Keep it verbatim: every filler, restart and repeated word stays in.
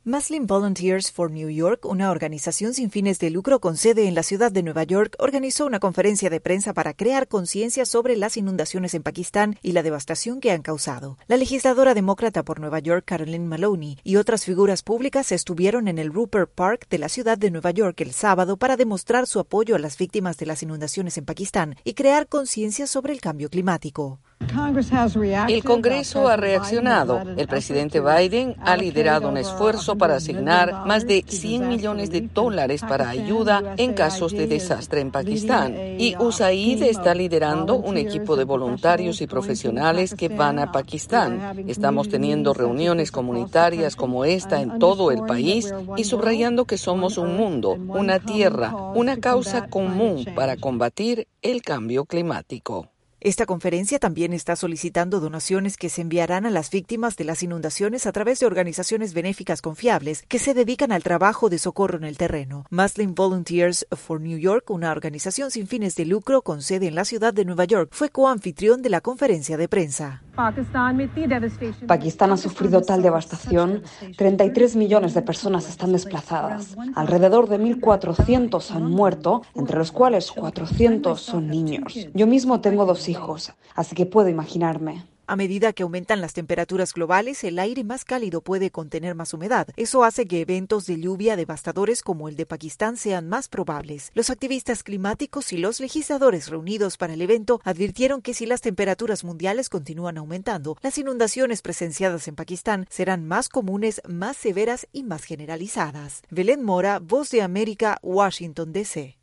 Muslim Volunteers for New York, una organización sin fines de lucro con sede en la ciudad de Nueva York, organizó una conferencia de prensa para crear conciencia sobre las inundaciones en Pakistán y la devastación que han causado. La legisladora demócrata por Nueva York, Carolyn Maloney, y otras figuras públicas estuvieron en el Rupert Park de la ciudad de Nueva York el sábado para demostrar su apoyo a las víctimas de las inundaciones en Pakistán y crear conciencia sobre el cambio climático. El Congreso ha reaccionado. El presidente Biden ha liderado un esfuerzo para asignar más de cien millones de dólares para ayuda en casos de desastre en Pakistán. Y U S A I D está liderando un equipo de voluntarios y profesionales que van a Pakistán. Estamos teniendo reuniones comunitarias como esta en todo el país y subrayando que somos un mundo, una tierra, una causa común para combatir el cambio climático. Esta conferencia también está solicitando donaciones que se enviarán a las víctimas de las inundaciones a través de organizaciones benéficas confiables que se dedican al trabajo de socorro en el terreno. Muslim Volunteers for New York, una organización sin fines de lucro con sede en la ciudad de Nueva York, fue coanfitrión de la conferencia de prensa. Pakistán ha sufrido tal devastación, treinta y tres millones de personas están desplazadas. Alrededor de mil cuatrocientos han muerto, entre los cuales cuatrocientos son niños. Yo mismo tengo dos hijos, así que puedo imaginarme. A medida que aumentan las temperaturas globales, el aire más cálido puede contener más humedad. Eso hace que eventos de lluvia devastadores como el de Pakistán sean más probables. Los activistas climáticos y los legisladores reunidos para el evento advirtieron que si las temperaturas mundiales continúan aumentando, las inundaciones presenciadas en Pakistán serán más comunes, más severas y más generalizadas. Belén Mora, Voz de América, Washington, D C